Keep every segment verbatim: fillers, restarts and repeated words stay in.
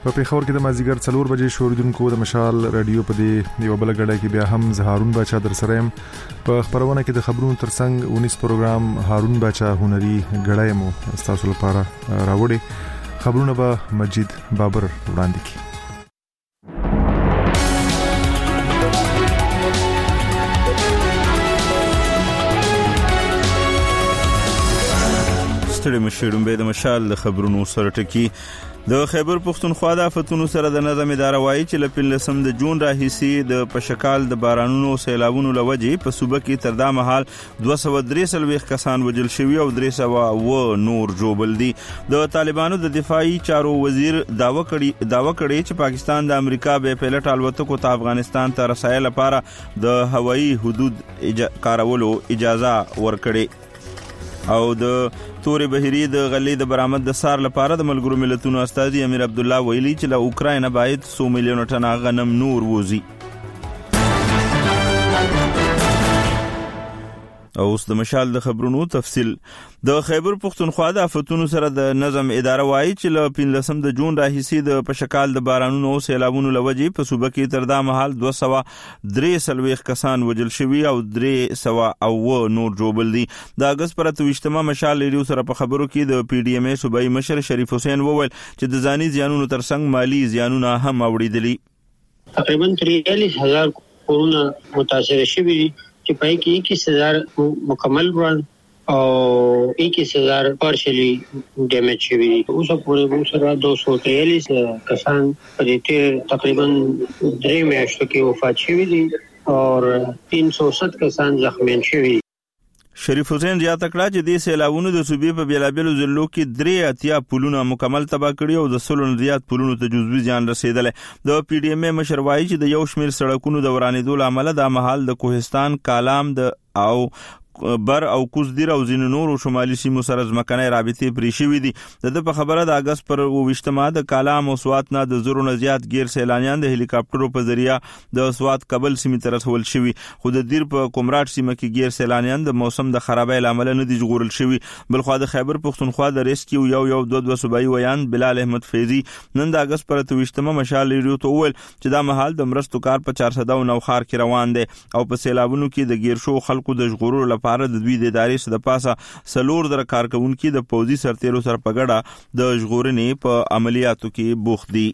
په پیښور کې د مازیګر څلور بجې شوریدونکو د مشال رادیو په دې یو بل غړای کې بیا هم زهارون بچا در سره يم په خبرونه کې د خبرونو ترڅنګ اونیس پروګرام هارون بچا هنري غړای مو تاسو لپاره راوړي. خبرونه به مجید بابر وړاندې کړي. ستړي مشرون به د مشال د خبرونو سره ټکی. د خیبر پختونخوا د آفتونو سره د نظم اداره وایي چې ل پنځلسم د جون راهیسي د پشکال د بارانونو سیلابونو لوجې په صوبه کې تر دا مهال دوه سوه درې څلوېښت کسان وژل شوي او درې سوه اوه نور ژوبل دي. د طالبانو د دفاعي چارو وزیر داوا کړی داوا کړی چې پاکستان د امریکا به پیلټ الوتکو ته افغانستان ته رسایل لپاره د هوایي حدود اجا کارولو اجازه ورکړي او د تورې بهيري د غلې د برآمد د سار لپاره د ملګرو ملتونو استاذي امیر عبد الله ویلي چې له اوکرين باید څو میلیون ټنه غنم نور ووزي. او اوس د مشال د خبرونو تفصیل. د خیبر پختونخوا د آفتونو سره د نظم اداره وایي چې له پنځلسم د جون راهیسي د پشکال د بارانونو او سیلابونو لوجې په صوبه کې تر دا مهال دوه سوه درې څلوېښت کسان وژل شوي او درې سوه اوه نور ژوبل دي. د اګست پر اته ویشتمه مشال ریډیو سره په خبرو کې د پی ډی ایم ای صوبایي مشر شریف حسین وویل چې د ځاني زیانونو ترڅنګ مالی زیانونه هم اوریدلي. تقریبا تریالیس هزار کورونه متاثر شوي چې پای کې اکیس هزار مکمل بران او اکیس هزار پارشلی ډیمیج شوي. اوس پورې موږ سره دوه سوه تریالیس کسان په دې تقریبا درې میاشتو کې وفات شوي دي او تین سو ست کسان زخمیان شوي. شریف حسین زیاته کړه چې د سیلابونو د صوبې په بیلابیلو ضلعو کې درې اتیا پلونه مکمل تباه کړي او د سلو نه زیات پلونو ته جزوي زیان رسیدلی. د پی ډی ایم ای مشر وایي چې د یو شمېر سړکونو د ورانېدو له امله دا مهال د کوهستان، کالام د او بر او کوزدیر او ځینو نورو شمالي سیمو سره ځمکنۍ رابطې پرې شوي دي. د ده په خبره د اګست پر اوویشتمه د کالام او سوات نه د زرو نه زیات غیر سیلانیان د هلیکاپټرو په ذریعه د سوات کابل سیمې ته رسول شوي، خو د دیر په کومراټ سیمه کې غیر سیلانیان د موسم د خرابۍ له امله نه دي ژغورل شوي. بلخوا د خیبر پختونخوا د ریسکیو یو یو دوه دوه صوبایي ویان بلال احمد فیضي نن د اګست پر اته ویشتمه مشال ریډیو ته وویل چې دا مهال د مرستو کار په چارسده او نوخار کې روان دی او په سیلابونو کې د غیر شو خلکو د ژغورلو لپاره د دوی د د پاسه سلور در کارکونکي د پوځي سرتیرو سره په ګډه د ژغورنې په عملیاتو کې بوخت دي.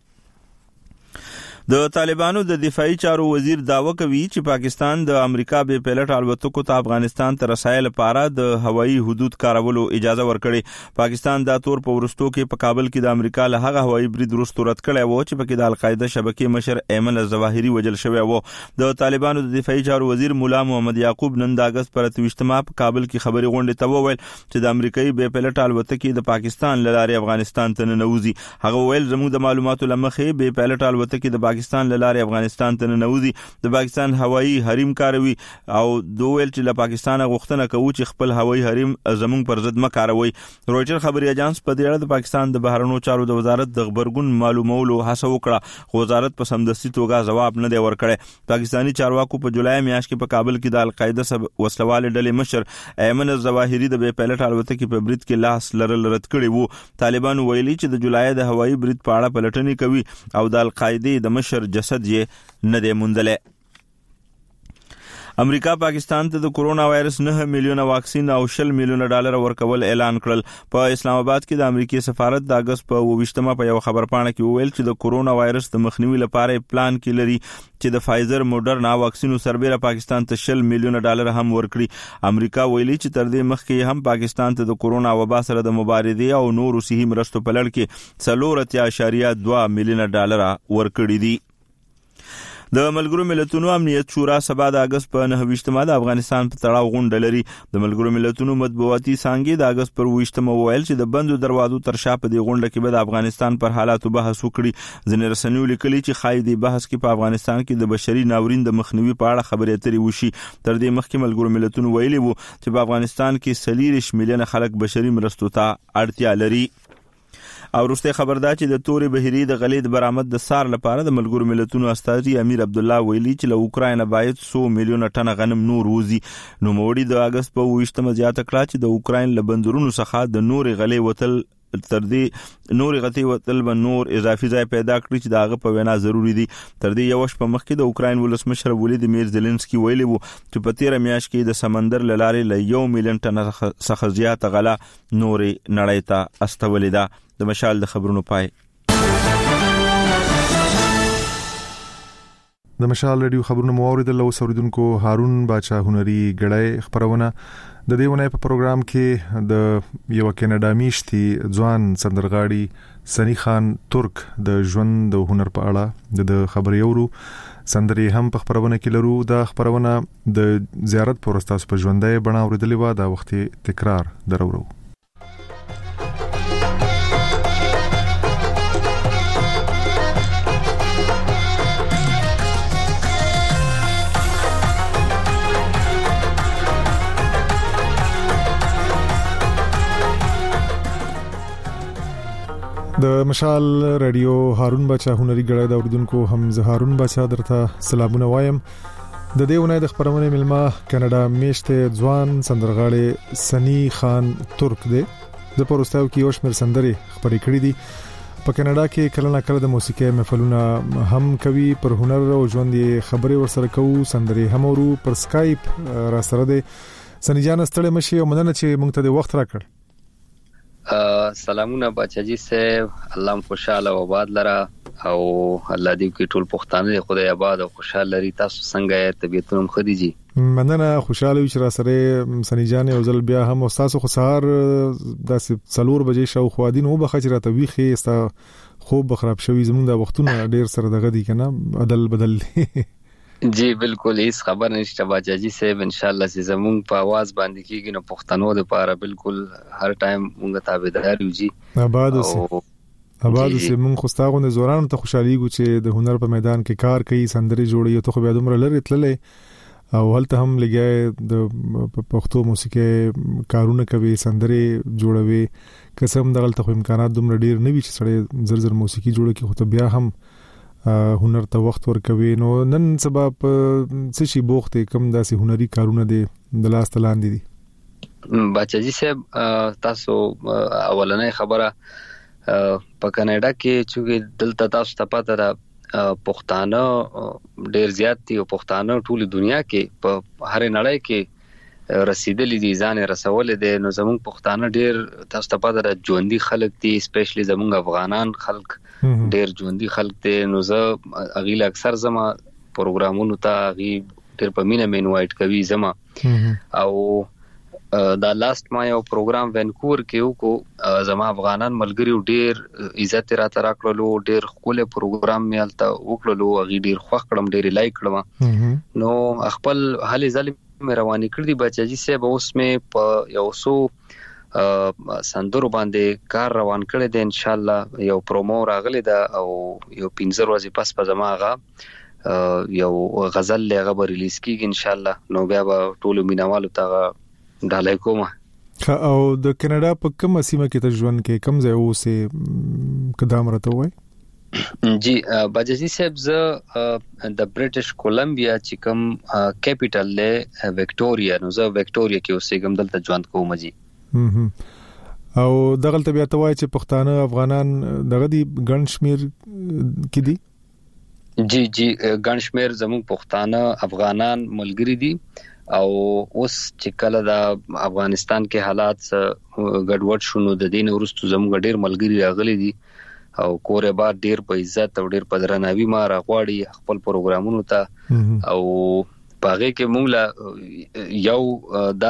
د طالبانو د دفاعي چارو وزیر داوا کوي چې پاکستان د امریکا به پیلټ الوتکو ته افغانستان ته رسایل لپاره د هوایي حدود کارولو اجازه ورکړي. پاکستان دا تور په ورستو کې په کابل کې د امریکا له هغه هوایي برید وروسته رد کړی و چې پکې د القاعده شبکې مشر ایمن الظواهري وژل شوی و. د طالبانو د دفاعي چارو وزیر مولا محمد یعقوب نن د اګست پر اته ویشتمه په کابل کې خبري غونډې ته وویل چې د امریکایي به پیلټ الوتکې د پاکستان له لارې افغانستان ته ننوځي. هغه ویل زموږ د معلوماتو له مخې به پیلټ الوتکې د پاکستان له لارې افغانستان ته ننوځي. د پاکستان هوایي حریم کاروي او دوی چې له پاکستان غوښتنه کوي چې خپل هوایي حریم زموږ پر ضد مکاروي. رويټر خبري اژانس په دې اړه د پاکستان د بهرنیو چارو د وزارت د خبرګون معلومولو هڅه وکړه، خو وزارت په سمدستي توګه ځواب نه دی ورکړی. پاکستاني چارواکو په جولای میاشت کې په کابل کې د القاعده سب وسلوال ډلې مشر ایمن الظواهري د بې پیلټ الوتکې په برید کې لاس لرل رد کړی وو. طالبانو ویلي چې د جولای د هوایي برید په اړه پلټنې کوي او د القاعده د مشر جسد یې نه دی موندلی. امریکا پاکستان ته د کورونا وایرس نه میلیونه واکسین او شل میلیونه ډالر ورکول اعلان کړل. په اسلام آباد کې د امریکای سفارت د اګست په اوویشتمه په یو خبرپاڼه کې وویل چې د کورونا وایرس د مخنیوي لپاره پلان کې لري چې د فایزر موډرنا واکسینو سربېره پاکستان ته شل میلیونه ډالر هم ورکړي. امریکا ویلي چې تر دې مخکې هم پاکستان ته د کورونا وبا سره د مبارزې او نورو صحي مرستو په لړ کې څلور اتیا اعشاریه دوه میلیونه ډالر ورکړي دي. د ملګرو ملتونو امنیت شورا سبا د اګست په نهه ویشتمه د افغانستان په تړاو غونډه لري. د ملګرو ملتونو مطبوعاتي څانګې د اګست پر ویشتمه وویل چې د بندو دروازو تر شا په دې غونډه کې به د افغانستان پر حالاتو بحث وکړي. ځینې رسنیو لیکلي چې ښایي دې بحث کې په افغانستان کې د بشري ناورین د مخنیوي په اړه خبرې اترې وشي. تر دې مخکې ملګرو ملتونو ویلي وو چې په افغانستان کې څلوېښت میلیونه خلک بشري مرستو ته اړتیا لري. او وروسته خبردار چې د تورې بهيري د غلې د برآمد د سار لپاره د ملګرو ملتونو استاذي امیر عبد الله ویلي چې له اوکرين باید څو میلیونه ټنه غنم نور وزي. نو موړي د اګست په ویشتمه زیاته کړه چې د اوکرين له بندرونو څخه د نورې غلې وتل تر دې نور غتی وتل به نور اضافي ځای پیدا کړی چې داغه په وینا ضروری دي. تر دې یو شپه مخکې د اوکراین ولسمشر ولادیمیر زيلنسکي ویلي وو چې په تیر میاشت کې د سمندر لارې له یو میلیون ټن څخه زیات غله نورې نړۍ ته استولې ده. د مشال د خبرونو پای. د مشال رادیو خبرونو موارد له اوریدونکو هارون باچا هنري غړای خبرونه د دیونه په پروګرام کې د یو کینیډا میشتي ځوان سندرغاړي سنی خان ترک د ژوند د هنر په اړه د خبرې اورو. سندري هم په خبرونه کې لرو. د خبرونه د زیارت پروستاس په ژوندۍ بڼه اوریدلې و. دا وخت تکرار درورو. د مشال رادیو هارون باچا هنري غړای د اوریدونکو هم زه هارون باچا درته سلامونه وایم. د دې ونې د خبرونه ملما کینیډا میشته ځوان سندرغاړي سنی خان ترک دی. د پروستاو کې یو شمېر سندري خبرې کړې دي. په کینیډا کې کله نه کله د موسیقي محفلونه هم کوي. پر هنر او ژوند خبرې ورسره کوو. سندري هم ورو پر سکایپ را سره دی. سنی جان ستړي مشي او مننه چې مونږ ته د وخت راکړ. سلامونه بچاجي صاحب، الله خوشاله او آباد لره او الله دې کې ټول پښتانه خدای آباد او خوشاله لري. تاسو څنګه طبيعتونو خديجي؟ مننه خوشاله وي چې را سره سنی جان او زل بیا هم استاد خو سهار د څلور بجې شاو خو دین او بخښ را ته ویخه است خوب بخراب شوی زمونږ د وختونه ډیر سره دغه دي کنه عدل بدل. جی بالکل هیڅ خبر نشته بچاجي صاحب. ان شاء الله چې زمون په आवाज باندې کیږي نو پښتنو د پاره بالکل هر ټایم مونږ تابعدار یو. جی آباد اوسه آباد اوسه. مونږ خو ستاغونه زوران ته خوشحالي ګو چې د هنر په میدان کې کار کوي، سندري جوړي. ته خو بیا دومره لري تللې او هلته هم لګي د پښتو موسیقي کارونه کوي، سندري جوړوي. قسم دغلته خو امکانات دومره ډیر نه وي چې سړی زر زر موسیقي جوړه کی. خو ته بیا هم هنر ته وخت ورکوي. نو نن سبب څه شي بوخت کم داسې هنري کارونه دي د لاس تلاندې دي. بچاجي صاحب تاسو اولنې خبره په کینیډا کې چې دلته تاسو ته پته ده پښتانه ډیر زیات دي او پښتانه ټول دنیا کې په هر نړۍ کې رسیدلې دي، ځان رسول دي. نو زموږ پښتانه ډیر تاسو ته پته ده ژوندۍ خلک دي، سپیشلی زموږ افغانان خلک ډیر ژوندۍ خلک دي. نو زه اغیل اکثر زما پروګرامونو ته غي ډیر په مینه مې انوایټ کوي زما. او دا لاست ما یو پروګرام وینکوور کې وکړو، زما افغانان ملګری ډیر عزت را ترا کړلو، ډیر خوله پروګرام مې الته وکړلو، غي ډیر خوښ کړم، ډیر لایک کړم. نو خپل حل ظالم مې رواني کړی بچاجي صاحب. اوس مې په یو سو سندرو باندې کار روان کړی دی. ان شاء الله یو پرومو راغلی دا او یو پنځه ورځې پس په زماغه یو غزل لغه به ریلیز کیږي ان شاء الله. نو بیا به ټول مینوالو ته ډالای کوم. او د کینیډا په کوم سیمه کې ته ژوند کې کوم ځای اوسې قدم راته وای؟ جی بجاجي صاحب زه د برټش کولمبیا چې کوم کیپټل له وکټوريا، نو زه وکټوريا کې اوسېږم، دلته ژوند کوم. جی او دغلته بیا ته وای چې پښتانه افغانان دغه دي ګڼ شمیر کې دي؟ جی جی ګڼ شمیر زموږ پښتانه افغانان ملګری دي. او اوس چې کله د افغانستان کې حالات ګډوډ شونه د دین ورستو زموږ ډیر ملګری راغلي دي او کورې بار ډیر په عزت او ډیر په درناوي ما راغواړي خپل پروګرامونو ته. او پاره کې مونږ لا یو دا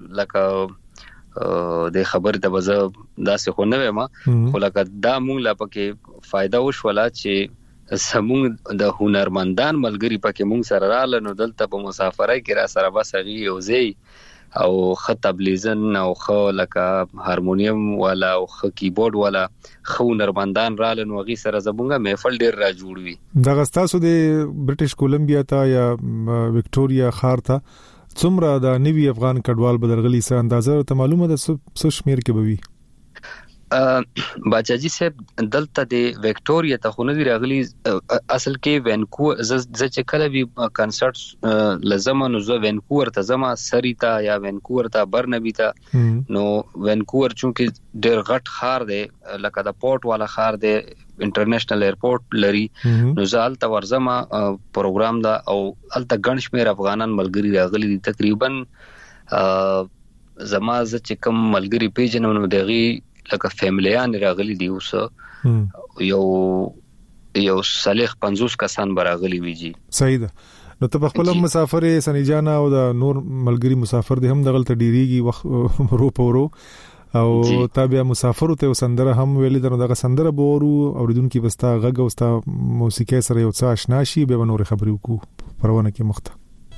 لکه د خبر د بزه داسې خو نه ما خو لکه دا مونږ لا پکې فائدہ وشولا چې سمون د هنرمندان ملګری پکې مونږ سره رااله. نو دلته په مسافرۍ کې را سره بس غي او زی او خطب لیزن او خو لکه هارمونیم والا او خ کیبورډ والا خو هنرمندان رااله. نو غي سره زبونګه محفل ډیر را جوړوي. د غستاسو د برټش کولمبیا ته یا وکټوريا خار ته څومره د نوی افغان کډوال بدرغلی سره اندازه ته معلومه ده څه شمیر کې بوي؟ باچاجي صاحب دلته د وکټوريا ته خو نه دی راغلی اصل کې وینکوور ز چې کله به کنسرت لازم نو زه وینکوور ته زما سری ته یا وینکوور ته برنبي ته نو وینکوور چونکه ډېر غټ خار دی لکه د پورت والا خار دی انټرنیشنل ایرپورټ لري نو زال ته ورزما پروګرام دا او الته ګڼ شمیر افغانان ملګری راغلي دي تقریبا زما ز چې کوم ملګری پیژنم نو دغه لکه فیملیان راغلي دي اوس یو یو صالح پنځوس کسان براغلي ویجی صحیح ده نو ته خپل مسافر سنی جانا او د نور ملګری مسافر دي هم دغلت ډیریږي وخت رو پورو او تابع مسافر ته وسندره هم ویل درنه دغه سندره بورو اوریدونکو بستا غږ او ستا موسیقي سره یو څه آشنا شي به نور خبرې وکړو پرونه کې مخته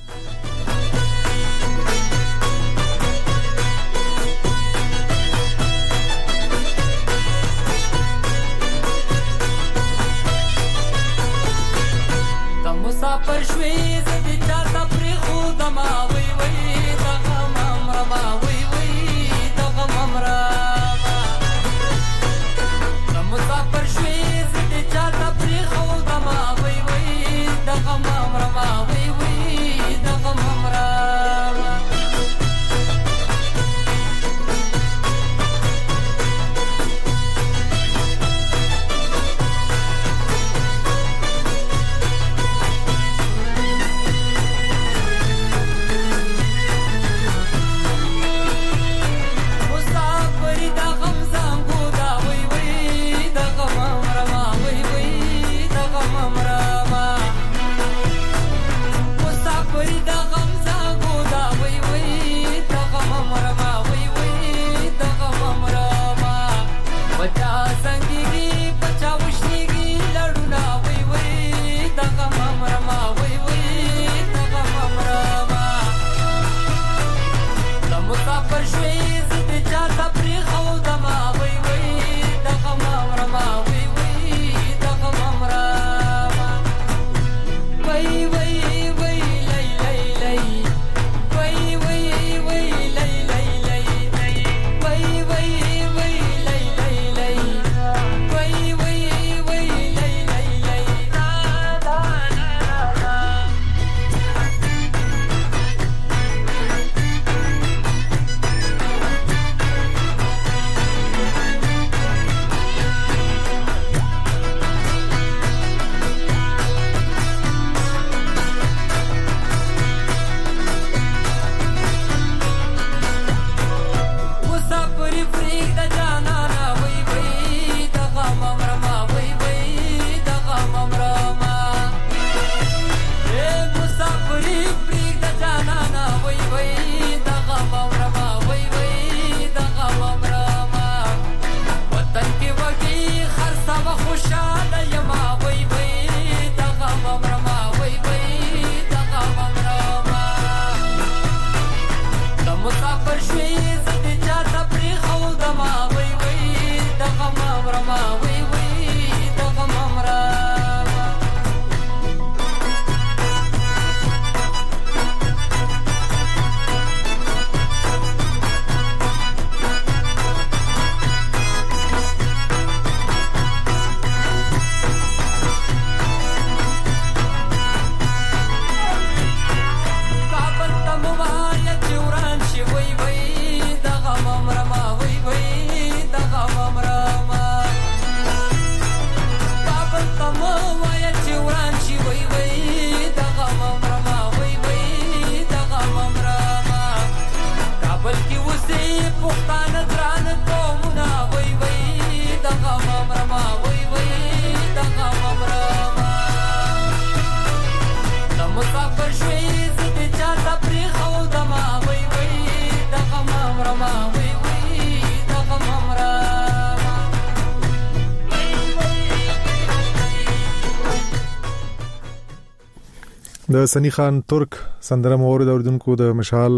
د سنی خان ترک سندره مورد اوریدونکو د مشال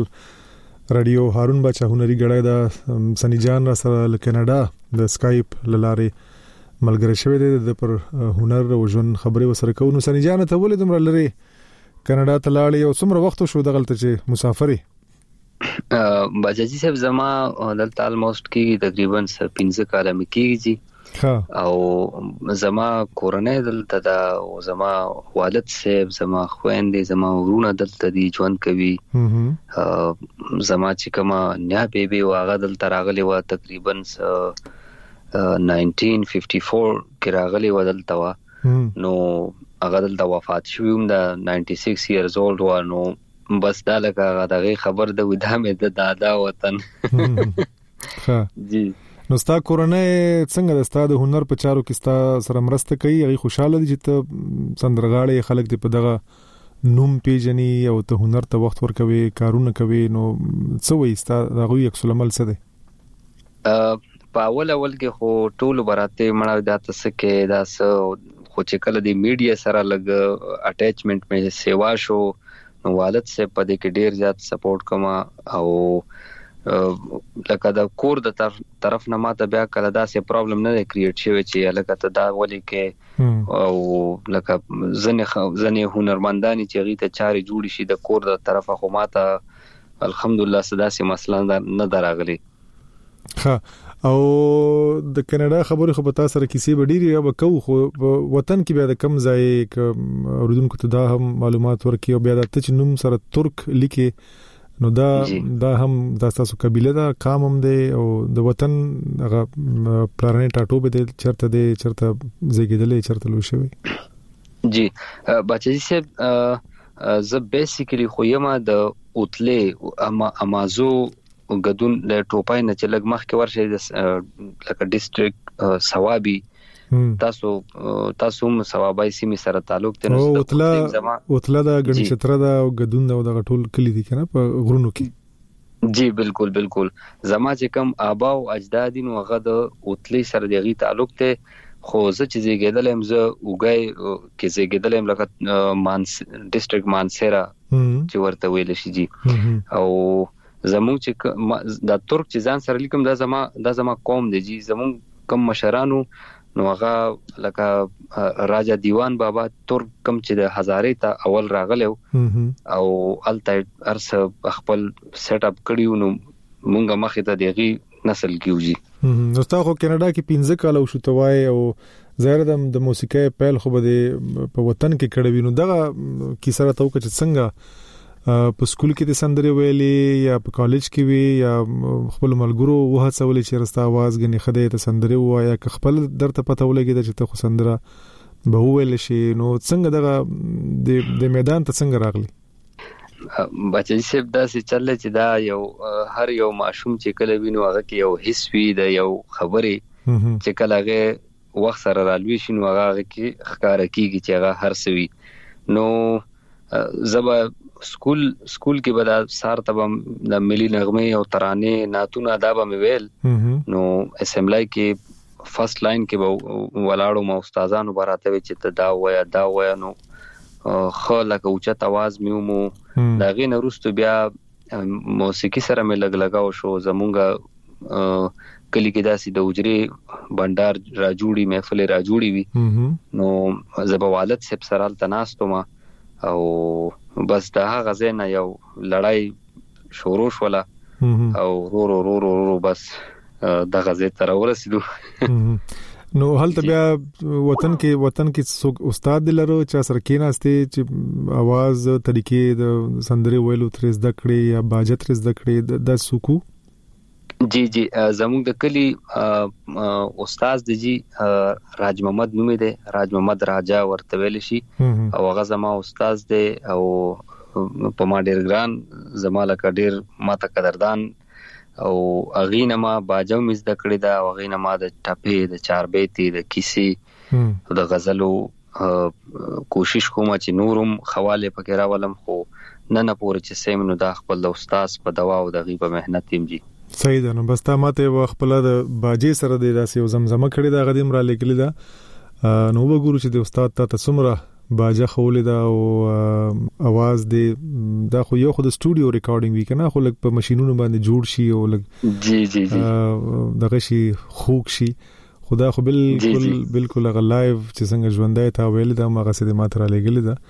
رادیو هارون بچا هنري غړای د سنی جان را سره ل کینیډا د اسکایپ لاره ملګری شوی دی د پر هنر او ژوند خبرې وسره کوو. سنی جان ته ولې دومره لري کینیډا ته لاړې او څومره وخت شو دغلته چې مسافرې؟ بجاجي صاحب زما دلته الموست کې تقریبا پنځه کاله مې کېږي او زما کورنۍ دلته دا او زما والد صاحب زما خويندې زما ورونه دلته دي ژوند کوي زما چې کومه نیا بیبي واغه دلته راغلي و تقریبا nineteen fifty-four کې راغلي و دلته و نو هغه دلته وفات شوم دا ninety-six years old و نو بس دا لکه دغه خبر د ودامه د دادا وطن ها جی نو ستا کورنۍ څنګه د ستا د هنر په چارو کې ستا سره مرسته کوي هغه خوشاله دي چې ته سندرغاړي خلک دې په دغه نوم پیژني او ته هنر ته وخت ورکوي کارونه کوي نو څه وایي ستا دغه یو څه عمل څه دی په اول اول کې خو ټول براته مړه د تاسو کې دا خو چې کله د میډیا سره لګ اٹیچمنت مې سیوا شو نو والد سے په دې کې ډیر زیات سپورټ کما او لکه دا کور د طرف نه ماته بیا کله دا سه پرابلم نه کریټ شوی چې لکه ته دا ولي کې او لکه ځنه ځنه هنرمندانی چې غي ته چاري جوړ شي د کور د طرفه خو ماته الحمدلله صدا سه مسله نه دراغلي ها او د کینیډا خبرې خو په تاسو سره کیسې وډيري یا وکاو خو وطن کې بیا د کم ځای ک اوردونکو ته دا هم معلومات ورکي او بیا د تچ نوم سره ترک لیکي نو دا دا هم د تاسو قبيله دا قام هم دی او د وطن هغه پلانټ اټوبه دی چرته دی چرته زیګیدلې چرته لوي شوی جی بچی صاحب ز بیسیکلی خو یما د اوتلې اما امازو غدون د ټوپای نه چې لګ مخ کې ورشي لکه ډیسټریکټ ثوابي تاسو تاسو هم ثوابای سیمه سره تعلق ته نو اوتلا اوتلا دا غنی چتره دا غدون دا د ټول کلی دي کنه په غرونو کې جی بالکل بالکل زما چې کم آبا او اجداد نو هغه د اوتلې سره دغه تعلق ته خو زه چې زیګیدلم زه وګای کې زیګیدلم لکه مانس ډیسټریکټ مانسيرا چې ورته ویل شي جی او زموږ چې د ترک چې ځان سره لیکم دا زما دا زما قوم دی جی زموږ کم مشرانو نو هغه لکه راجا دیوان بابا ترک کم چې د هزارې ته اول راغلو او الته ارس خپل سیټ اپ کړیو نو مونږه مخې ته دیغي نسل کیوږي نو تاسو کینیډا کې پنځه کال او شتوای او زهر د موسیقي پیل خو به په وطن کې کړی نو دغه کیسه راته وکړه چې څنګه په سکول کې د سندري ویلې یا په کالج کې وی یا خپل ملګرو وه څولې چې رستا आवाज غني خدای ته سندري وایا ک خپل درته پته ولګي چې ته خو سندره به ویل شي نو څنګه دغه د د میدان ته څنګه راغلی بچی صاحب دا چې چل چې دا یو هر یو ماشوم چې کله وینو هغه کې یو حس وی د یو خبرې چې کله هغه وخت سره رالوي شي نو هغه کې ښکار کیږي چې هغه هر سوي نو زبا سکول سکول کې به دا سار تبم د ملي نغمه او ترانه ناتونه ادب مې ویل نو اسمبلی کې فرست لاین کې به ولاړو ما استادانو براته چې ته دا ویا دا ویا نو خو لکه اوچت आवाज میومو دا غي نورستو بیا موسیقي سره مې لګ لگاو شو زمونږه کلی کې داسې د وجري بندر را جوړي محفل را جوړي وي نو زبوالد سب سرال تناستو ما او بس دا هغه زنه یو لړای شروع شولا او رو رو رو رو, رو بس د غزه تر ورسېدو نو هلته بیا وطن کې وطن کې استاد لرو چې سره کېناستې چې आवाज طریقې د سندري ویلو تر زده کړې یا باجت تر زده کړې د سکو جی جی زموږ د کلی استاد د جی راج محمد نومې دی راج محمد راجا ورته ویل شي او هغه زما استاد دی او په ما ډیر ګران زما لکه ډیر ماته قدردان او اغینه ما باجو مز د کړی دا او اغینه ما د ټاپې د چار بیتي د کیسي او د غزلو کوشش کوم چې نورم حواله پکې راولم خو نه نه پوره چې سیم نو د خپل د استاد په دوا او د غیبه مهنت تیم جی صحیح ده نو بس تا ماته خپل د باجې سره د داسې یو زمزمه کړی دا غدیم را لیکلی دا نو وګورو چې د استاد ته څومره باجه خولې دا او आवाज دی دا خو یو خو د سټوډیو ریکارډینګ وی کنه خو لګ په ماشينونو باندې جوړ شي او لګ جی جی جی دغه شي خوک شي خدا خو بالکل بالکل غ لایو چې څنګه ژوندای تا ویل دا مغه سده ماته را لګلی دا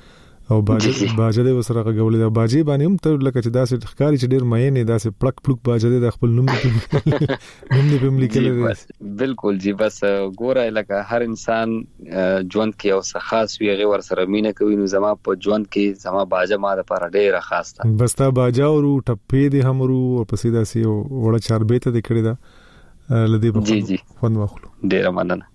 او باجه باجه د وسره غولې دا باجه باندې هم ته لکه چې داسې ښکاری چې ډیر مې نه داسې پلک پلک باجه د خپل نوم نوم دې په لیکل دي. بالکل جی بس ګوره لکه هر انسان ژوند کې او څه خاص وي هغه ور سره مینه کوي نو زما په ژوند کې زما باجه ما د لپاره ډیره خاص ده. بس تا باجه او ټپې دې همرو او پسې داسې وړه چاربې ته د کړی دا لدی په جی جی خوند واخلو. ډیره مننه.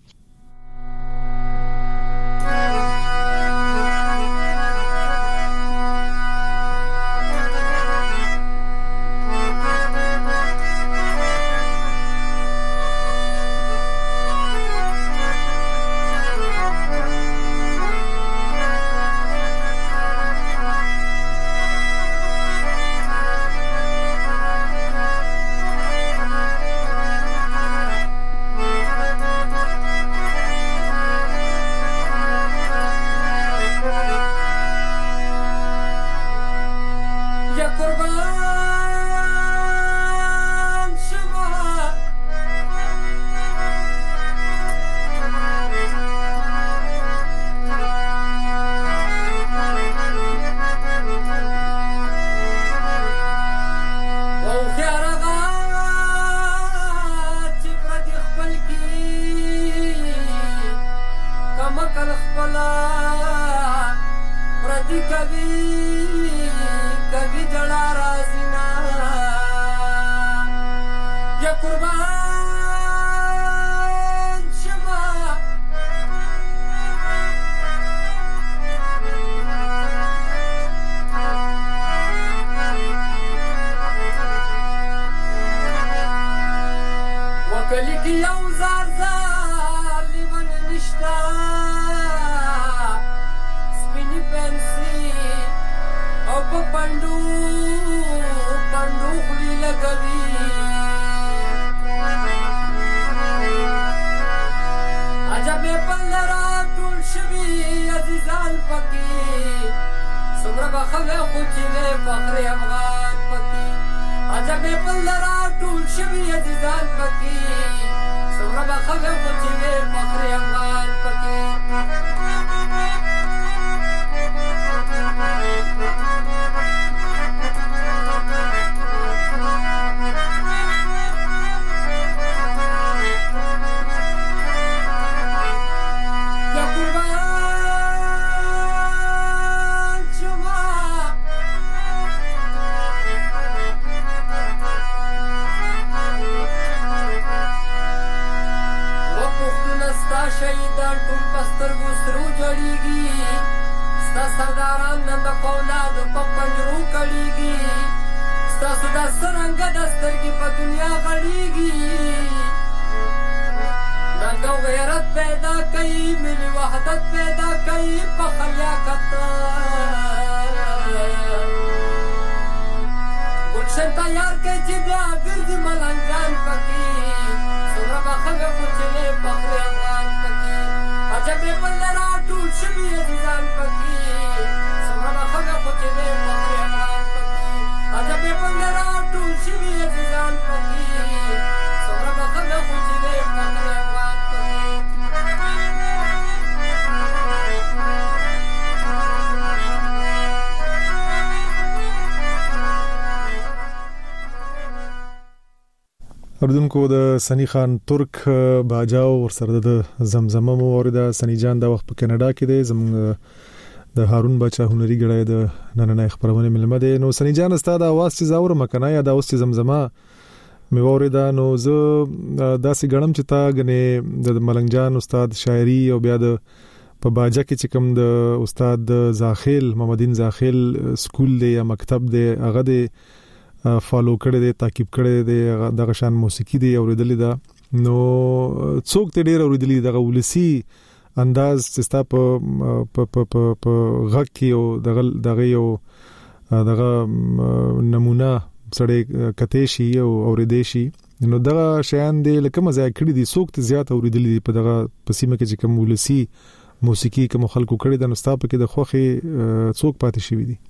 اردوونکو د سنی خان ترک باجاو ورسره د زمزمه مو ورده سنی جان دا وخت په کینیډا کې دی زموږ د هارون بچا هنري غړای د نننۍ خبرونه ملمه دی. نو سنی جان ستاسو د आवाज چې زاور مکنه یا د اوس زمزمه مې ورده نو زه داسې غړم چې تا غنې د ملنګ جان استاد شاعري او بیا د په باجا کې چې کوم د استاد زاخیل محمدین زاخیل سکول دی یا مکتب دی هغه دی فالو کړی دی تعقیب کړی دی دغه شان موسیقي دی اوریدلې ده نو څوک ته ډیر اوریدلې دغه ولسی انداز چې ستا په په په په غږ کې او دغه دغه یو دغه نمونه سړی کته شي او اوریدې شي نو دغه شیان دی لکه مزه کړی دي څوک ته زیات اوریدلې په دغه پسیمه کې چې کوم ولسی موسیقي کوم خلکو کړی د نو ستا په کې د خوخي څوک پاتې شي دي.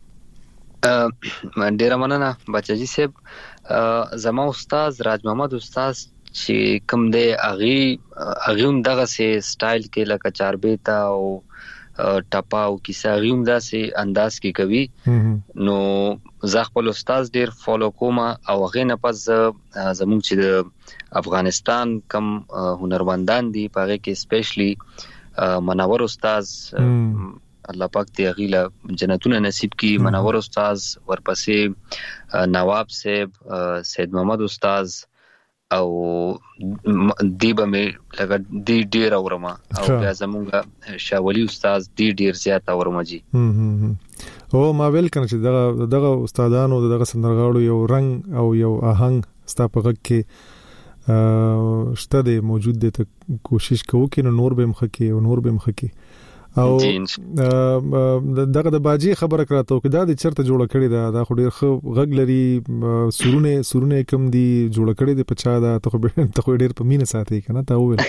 ډیره مننه بچاجي صاحب زما استاد راج محمد استاد چې کوم دی اغي اغه دغه سي سټایل کې لکه چاربیتا او ټپا او کیسه غوم داسې انداز کې کوي نو زه خپل استاد ډیر فالو کوم او هغه نه پس زموږ چې د افغانستان کم هنرمندان دي په هغه کې سپیشلی منور استاد الله پاک دې غیله جنتونه نصیب کی منور استاد ورپسې نواب صاحب سید محمد استاد او دیبه مې لکه دی ډیر اورما او بیا زمونږ شاولی استاد دی ډیر زیات اورما جی او ما ویل کنه چې دغه دغه استادانو دغه سندرغاړو یو رنگ او یو آهنګ ستا په غږ کې شته دی موجود دی ته کوشش کوو کې نور به مخکې او نور به مخکې او دغه د باجی خبره کراته او دا د چرته جوړ کړی دا د خو ډیر خو غږ لري سرونه سرونه کم دي جوړ کړی دی پچا دا ته خو ډیر په مینه ساتي کنه تا وویل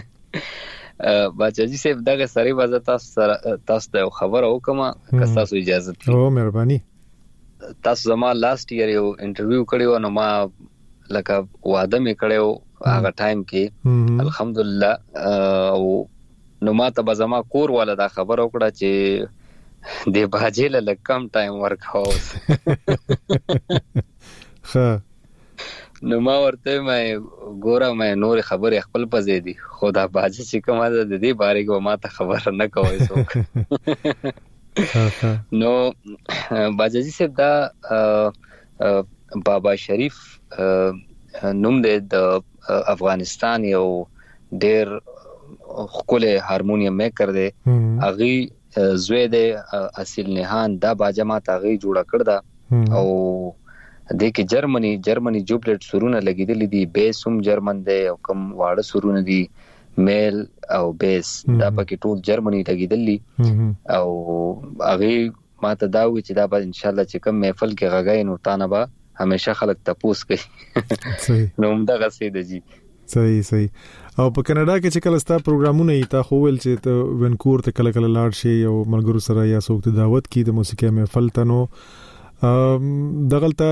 باجی صاحب دغه سری وازه تاسو تاسو ته خبر او کما که تاسو اجازه ته او مهرباني تاسو زما لاست ایئر یو انټرویو کړیو نو ما لکه واده مې کړیو هغه ټایم کې الحمدلله او نو ما ته بزما کور والا دا خبر وکړه چې د باجیل لکم ټایم ورکاو ښه نو ما ورته مې ګوره مې نور خبرې خپل پزې دي خدا باجی چې کومه د دې باره کې ما ته خبر نه کوي څوک نو باجی صاحب دا بابا شریف نوم د افغانستان یو ډیر خپل هارمونیم میکر دی اغي زوی دی اصل نهان دا باجمات اغي جوړه کړ دا او د کې جرمني جرمني جوبلټ سرونه لګیدل دي بیسوم جرمن دی او کوم واړه سرونه دي میل او بیس دا پکې ټول جرمني لګیدل دي او اغي ماته دا وی چې دا به ان شاء الله چې کوم محفل کې غږای نو تانه به همیشه خلک تپوس کوي نو دا غسې د جی صحیح صحیح او په کاناډا کې چې کله ستا پروګرامونه یې تا خو ول چې ته ونکور ته کله کله لاړ شي او ملګرو سره یا څوک ته دعوت کی د موسیقي محفل ته نو دغلته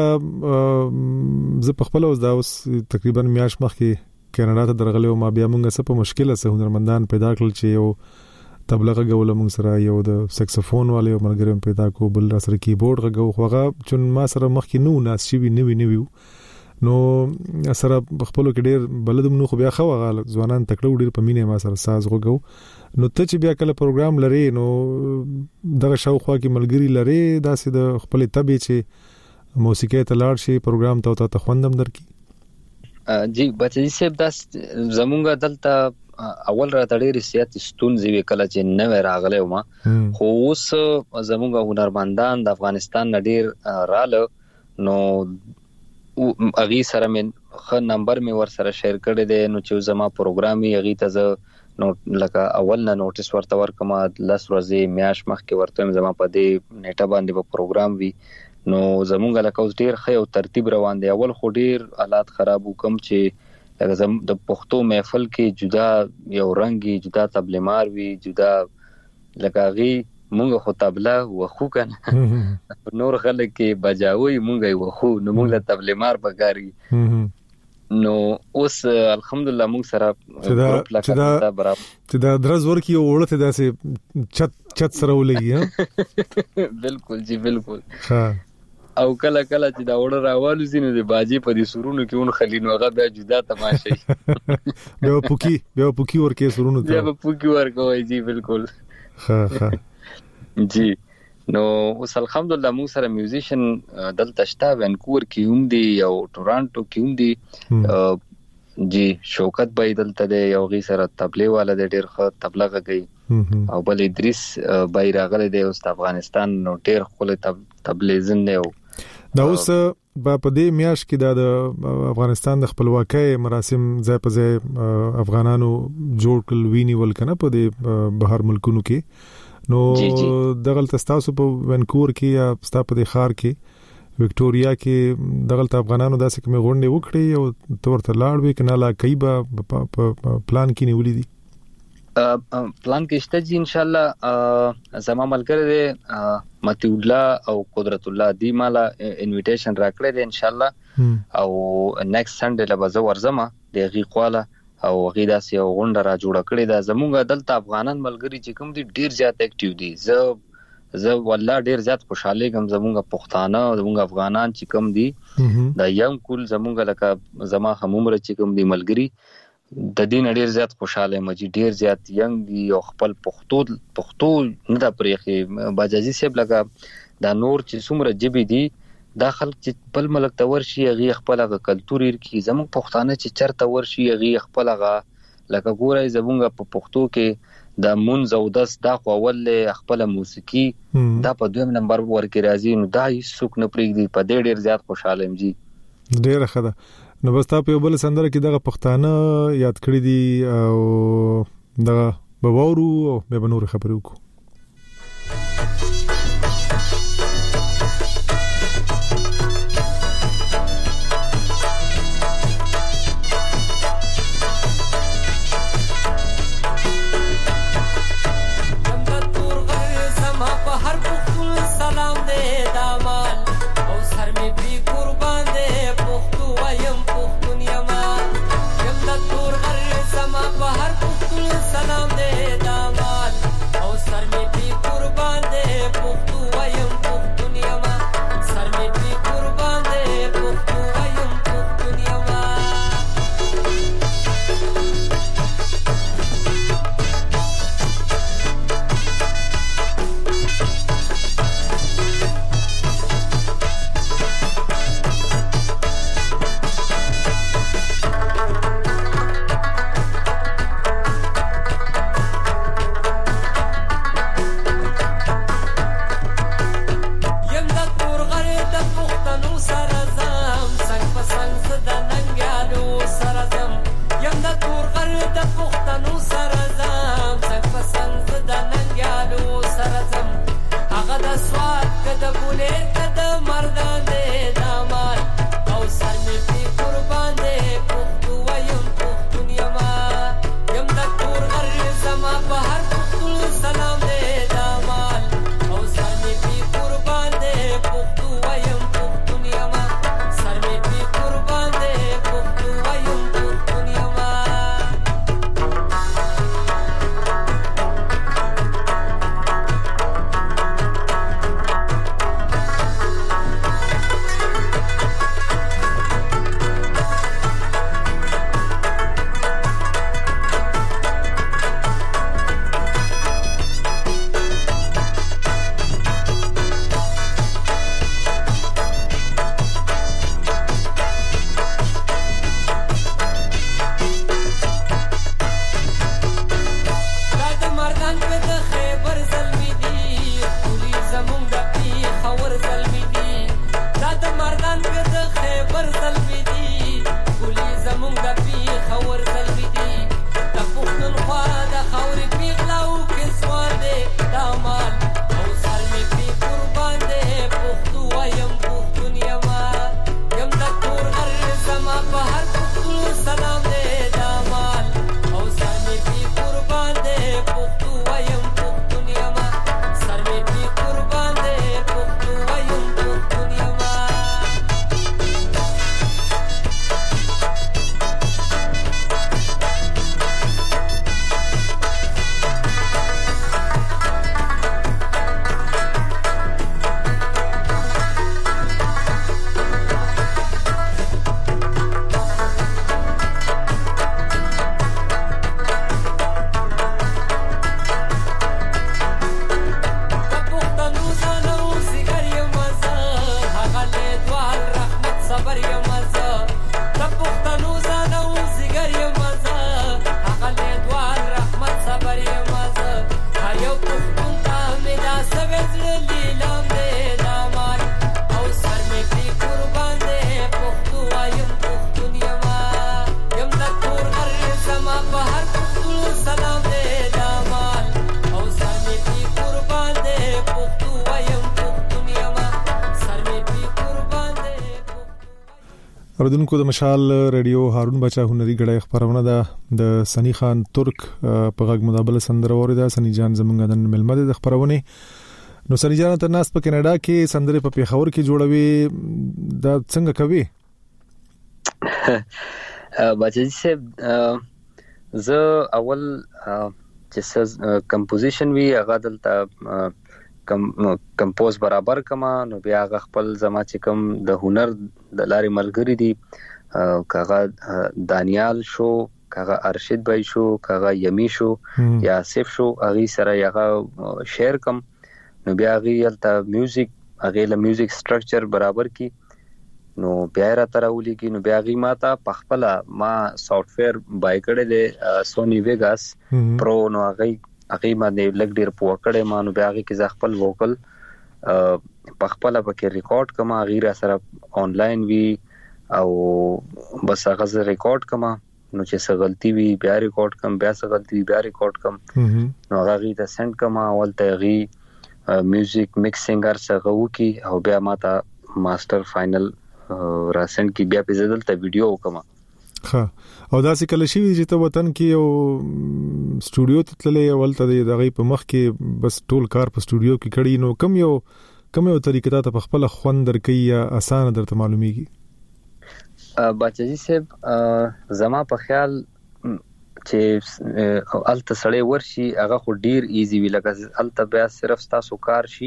زه په خپل اوس دا اوس تقریبا میاش مخکې کاناډا ته درغلی او ما بیا مونږه څه په مشکله سه هنرمندان پیدا کړل چې یو تبلیغ غول مونږ سره یو د سکسفون والے او ملګرو پیدا کو بل سره کیبورډ غو خوغه چون ما سره مخکې نو ناس شي نوی نوی نو سره خپل کې ډیر بلدم نو خو بیا خو غاله ځوانان تکړه ډیر په مینه ما سره ساز غو نو ته چې بیا کله پروګرام لري نو دغه شاوخوا کې ملګری لري داسې د خپل طبي چې موسیقي ته لاړ شي پروګرام ته ته خوندم درکې جی بچی صاحب داس زمونږ دلته اول را تړي رسیات ستونزې وکړه چې نو راغله ما خو اوس زمونږ هنرمندان د افغانستان نډیر رااله نو او اغي سره مې خ نمبر مې ور سره شیر کړی دی نو چې زما پروګرام یې اغي ته نو لکه اول نه نوټیس ورته ورکما لاس ورځې میاش مخ کې ورته زما په دې نیټه باندې په پروګرام وی نو زمونږ لکه اوس ډیر خې او ترتیب روان دی اول خو ډیر حالات خراب وکم چې لکه زم د پښتو محفل کې جدا یو رنگي جدا تبلیمار وی جدا لکه غي مونږ خو تبلا وخو کنه نور خلک کې بجاوي مونږ وخو نو مونږ له تبلیمار بګاری نو اوس الحمدلله مونږ سره ګروپ لکه برابر چې دا درز ورکی وړته داسې چت چت سره ولګي بالکل جی بالکل ها او کله کله چې دا وړه راوالو زینو د باجی په دې سرونو کې اون خلینو هغه بیا جدا تماشې بیا پوکی بیا پوکی ورکه سرونو ته بیا پوکی ورکوي جی بالکل ها ها جی نو اوس الحمدلله موږ سره میوزیشن دلته شته وانکوور کې هم دي او ټورانټو کې هم دي جی شوکت بای دلته دی یو غي سره تبلیغ والا دی ډیر ښه تبلیغ کوي او بل ادریس بای راغلی دی اوس افغانستان نو ډیر خپل تبلیغن دی دا اوس په دې میاش کې د افغانستان د خپلواکۍ مراسم ځای په ځای افغانانو جوړ کړل ویني ول کنه په دې بهر ملکونو کې نو دغلت تاسو په وانکوور کې یا ستاسو په خار کې وکټوريا کې دغلت افغانانو داسې کومه غونډه وکړي او تورته لاړ وی کنه لا کایبه پلان کې نیولې دي پلان کې شته جی ان شاء الله زما ملګری دی متی الله او قدرت الله دی مالا انویټیشن راکړی دی ان شاء الله او نیکست سنډے له بازه ورزمه دغه قواله او غیدا سي غونډه را جوړ کړې ده. زمونږ دلته افغانان ملګری چې کوم دي ډیر زیات اکټیو دي. زه زه والله ډیر زیات خوشاله یم زمونږ پښتانه زمونږ افغانان چې کوم دي دا یم کول زمونږ لکه زما همومره چې کوم دي ملګری د دین ډیر زیات خوشاله یم چې ډیر زیات یم دي او خپل پښتو پښتو نه دا پرېخي باجازي سیب لکه دا نور چې څومره جبي دي دا خلک چې بل ملک ته ورشي غي خپل کلتور کې زمونږ پښتانه چې چرته ورشي غي خپل غا لکه ګورای زمونږ په پښتو کې د مونږ او داس دا خپل خپل موسیقي دا په دویم نمبر ورکې راځي نو دا هیڅ نه پرېږدي په دې ډیر زیات خوشاله یم جی. ډیر ښه ده. نو بس تاسو په بل سندره کې دغه پښتانه یاد کړی دي او دا به وورو او به نور خبرې وکړو. اوردونکو د مشال رادیو هارون بچا هنري غړې خبرونه ده د سنی خان ترک په غږ مدابله سندره اوریدا. سنی جان زمونږ د ملمد د خبرونه نو سنی جان تر ناس په کینیډا کې سندره په پیښور کې جوړوي دا څنګه کوي؟ بچی صاحب زه اول چې کمپوزیشن وی هغه دلته کم کمپوز برابر کما نو بیا هغه خپل زما چې کوم د هنر د لارې ملګری دي کاغه دانیال شو کاغه ارشد بای شو کاغه یمی شو یا آصف شو هغه سره هغه شیر کم نو بیا هغه ته میوزیک هغه له میوزیک سټرکچر برابر کی نو بیا را تراولي کی نو بیا هغه ماته پخپل ما سافټ ویر بای کړل د سونی ویګاس پرو نو هغه هغه باندې لګ ډیر پوه کړې مانو بیا هغه کې ځ خپل ووکل پخپل پکې ریکارډ کما غیره سره آنلاین وی او بس هغه ز ریکارډ کما نو چې څه غلطي وی بیا ریکارډ کم بیا څه غلطي بیا ریکارډ کم نو هغه ته سند کما ولته غي میوزیک میکسینګر څنګه وکي او بیا ماته ماستر فائنل را سند کی بیا په زدل ته ویډیو وکما ها او دا څه کله شي چې ته وطن کې یو سټوډیو ته تللې ولته د دغه په مخ کې بس ټول کار په سټوډیو کې کړی نو کم یو کم یو طریقه ته په خپل خوند درکې یا اسانه درته معلومیږي بچی صاحب زما په خیال چې الته سړی ورشي هغه خو ډیر ایزی وی لکه الته بیا صرف تاسو کار شي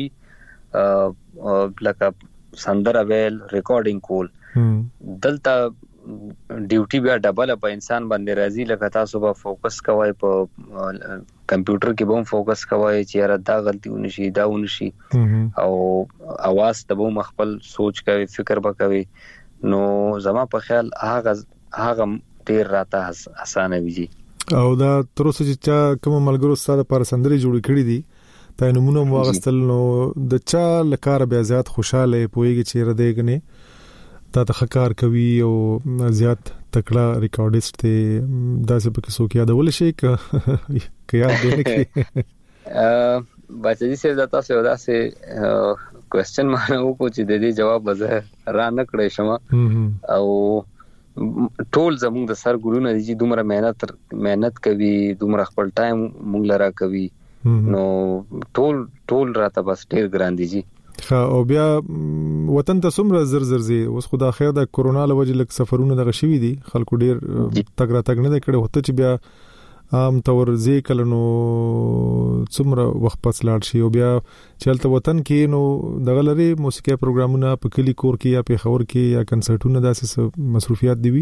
لکه سندره ویل ریکارډینګ کول دلته ډیوټي بیا ډبل په انسان باندې راځي لکه تاسو به فوکس کوئ په کمپیوټر کې به هم فوکس کوئ چې را دا غلطي ونشي دا ونشي او اواز ته به مخبل سوچ کوي فکر به کوي نو زما په خیال هغه هغه ډیر راته اسانه وي او دا تر اوسه چې کوم ملګرو سره پر سندري جوړ کړی دي تا نمونه واغستل نو د چا لکار بیا زیات خوشاله پويږي چې را دیګنه تا ته کار کوي او زیات تکړه ریکارډیست ته داسې په کیسو کې یادول شي ک که یاد دی ا بچی سره دا تاسو داسې کوېسچن مانه وکړو چې د دې جواب به را نه کړې شم او ټول زموږ د سر ګورونه دي چې دومره مهنت مهنت کوي دومره خپل ټایم مونږ لرا کوي نو ټول ټول راته بس ډیر ګران دي خا او بیا وطن ته څومره زر زر زی اوس خدا خیر د کورونا لوجه لک سفرونه د غشوي دي خلکو ډیر تګ را تګ نه کړي هوته چې بیا عام تور زی کلنو څومره وخت پس لاړ شي او بیا چلته وطن کې نو دغه لري موسیقي پروګرامونه په کلی کور کې یا په خبر کې یا کنسرټونه داسې مصروفیات دي وي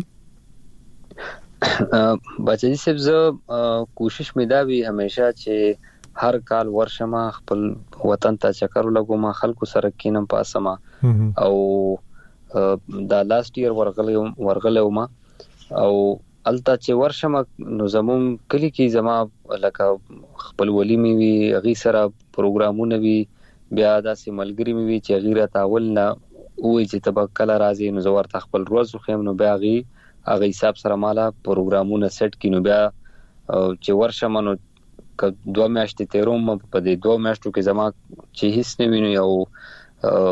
بچی صاحب زه کوشش مې دا وی همیشه چې هر کال ورشمه خپل وطن ته چکر لګوم خلکو سره کینم پاسما او دا لاست ایئر ورغله ورغله ما او الته چې ورشمه نو زمون کلی کې زما لکه خپل ولی می وی غي سره پروګرامونه وی بیا داسې ملګری می وی چې غیره تاول نه وې چې تبکل راځي نو زور ته خپل روز خو نو بیا غي هغه حساب سره مالا پروګرامونه سیټ کینو بیا چې ورشمه نو ک دوه میاشتې تیروم په دې دوه میاشتو کې زما چې هیڅ نه ویني او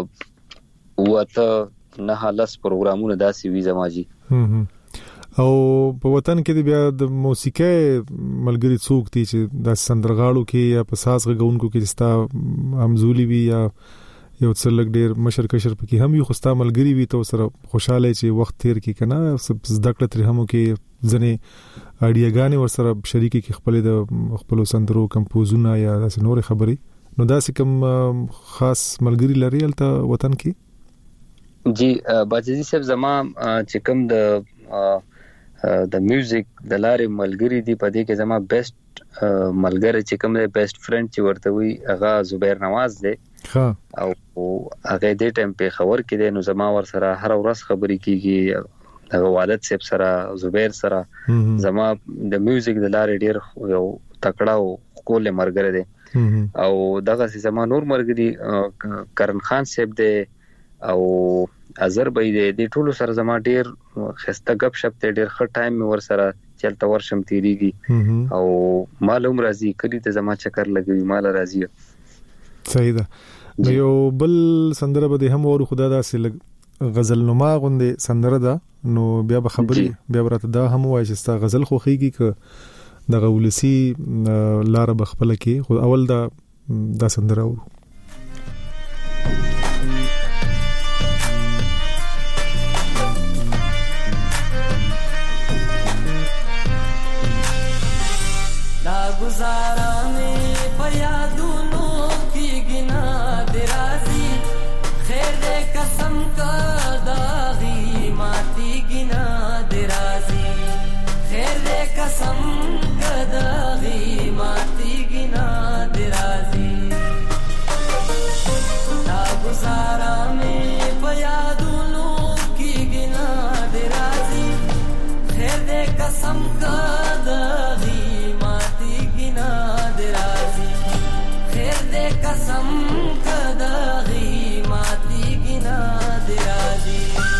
وته نه لس پروګرامونه داسې وی زما جی او په وطن کې بیا د موسیقي ملګری څوک دي چې د سندرغاړو کې یا په ساز غونکو کې ستا همزولي وي یا یو څل لګ ډیر مشر کشر پکې هم یو خستا ملګری وي ته سره خوشاله چې وخت تیر کې کنه زده کړه تر همو کې ځنې اړیاګانې ور سره شریکي کې خپل د خپل سندرو کمپوزونه یا داسې نور خبري نو داسې کوم خاص ملګری لري الته وطن کې جی باجی صاحب زما چې کوم د د میوزیک د لارې ملګری دی په دې کې زما بیسټ ملګری چې کوم د بیسټ فرند چې ورته وي هغه زبیر نواز دی ها او هغه دې ټیم په خبر کې دی نو زما ور سره هر ورځ خبرې کیږي د والد صاحب سره زبیر سره زما د میوزیک د لارې ډیر یو تکړه او کول مرګره دی او دغه زما نور مرګري کرن خان صاحب دی او ازر بې دی د ټولو سره زما ډیر خسته غب شپ ته ډیر ښه ټایم ور سره چلته ورشم تیریږي او معلوم راځي کلی ته زما چکر لګوي مال راځي صحیح ده نو یو بل سندره به هم ور خدا داسې غزل نما غوندې سندره ده نو بیا به خبري بیا برته دا هم وایي چې ستا غزل خوخيږي ک د غولسي لار بخپل کې خو اول دا دا سندره ورو गुजारा में पयादुनो की गिना दराजी खैर दे कसम का दागी माती गिना दराजी खैर दे कसम का दागी माती गिना दराजी ना गुजारा में पयादुनो की गिना दराजी खैर दे कसम का दागी माती गिना दराजी खैर दे कसम का दागी माती गिना दराजी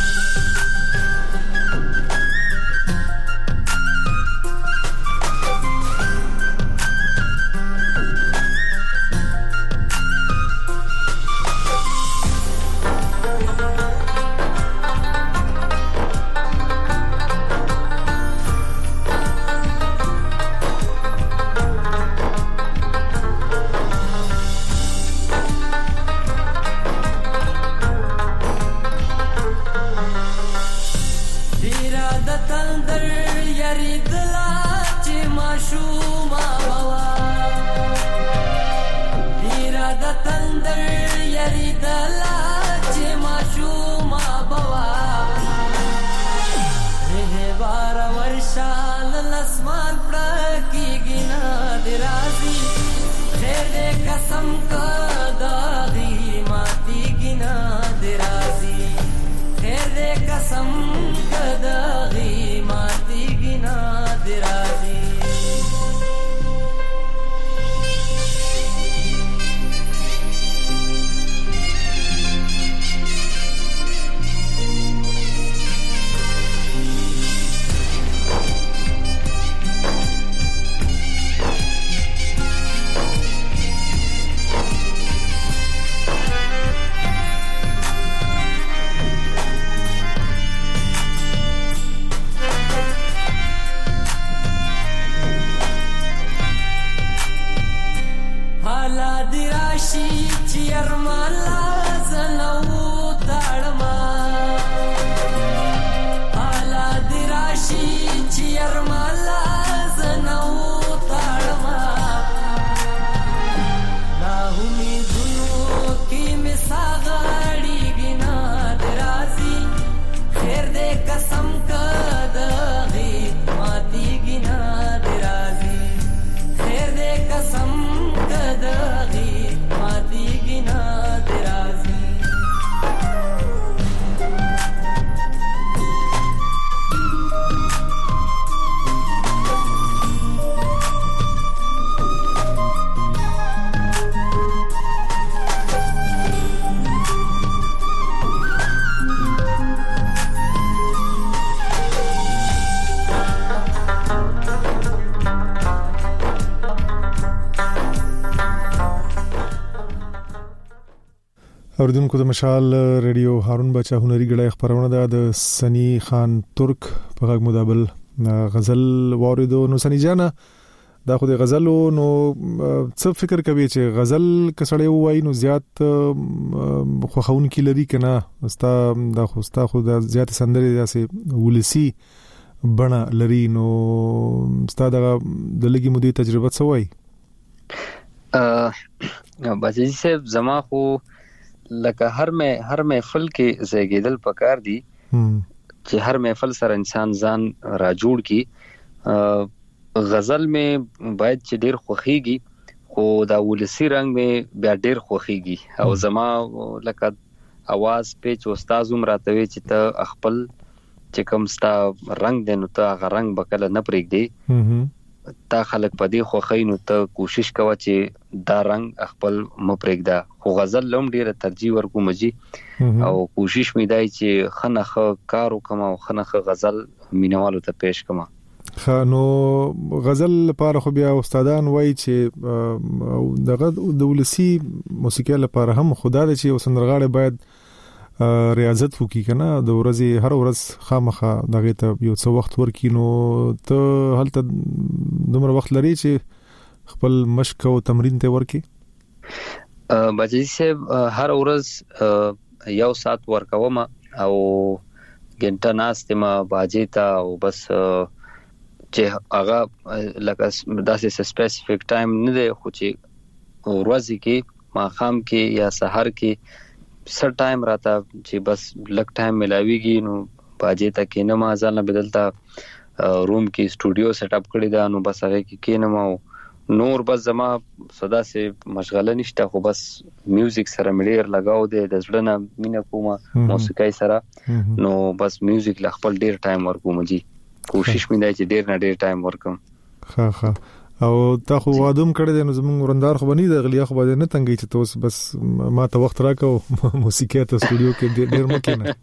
اوریدونکو د مشال ریډیو هارون بچا هنري غړي خبرونه ده د سنی خان ترک په غږ مدابل غزل واردو نو سنی جانا دا خو د غزلو نو څه فکر کوي چې غزل کسړې وای نو زیات خو خون کی لري کنه استا دا خو استا خو د زیات سندري داسې ولسی بنا لري نو استا د لګي مودي تجربه څه وای ا بچی صاحب زما خو لکه هر مې هر محفل کې زیږیدل پکار دي چې هر محفل سره انسان ځان را جوړ کی غزل مې باید چې ډیر خوخيږي خو دا ولسی رنگ مې بیا ډیر خوخيږي او زما لکه आवाज پیچ استادوم راتوي چې ته خپل چې کوم ستا رنگ دینو ته هغه رنگ بکله نه پرېږدي تا خلک پدې خوخی نو ته کوشش کوه چې دا رنگ خپل مپرېږده خو غزل لوم ډیره ترجیح ورکوم جی او کوشش مې دی چې خنخه کارو کوم او خنخه غزل مینوالو ته پیش کوم نو غزل لپاره خو بیا استادان وایي چې دغه د ولسی موسیقي لپاره هم خدای دې چې وسندرغاړي باید ریاضت وکي کنه د ورځې هر ورځ خامخه دغه ته یو څو وخت ورکې نو ته هلته دومره وخت لري چې خپل مشق او تمرین ته ورکې بچی صاحب هر ورځ یو ساعت ورکوم او ګنټه ناستم باجې ته او بس چې هغه لکه داسې سپیسیفیک ټایم نه دی خو چې ورځ کې ماخام کې یا سحر کې سر ټایم راته چې بس لک ټایم ملاويږي نو باجې ته کې نه ما ځان بدلتا روم کې سټوډیو سیټ اپ کړی دا نو بس هغه کې کې نه ما نور بس زما صدا سي مشغله نشته خو بس میوزیک سره مډیر لگاو دی د زړه نه مینا کومه موسیقي سره نو بس میوزیک ل خپل ډیر ټایم ورکوم جی کوشش مې دی چې ډیر نه ډیر ټایم ورکم ها ها او تا خو وادوم کړی دی نو زموږ ورندار خو بنی د غلیا خو باندې نه تنګی چې توس بس ما ته وخت راکاو موسیقي ته سټوډیو کې ډیر مکه نه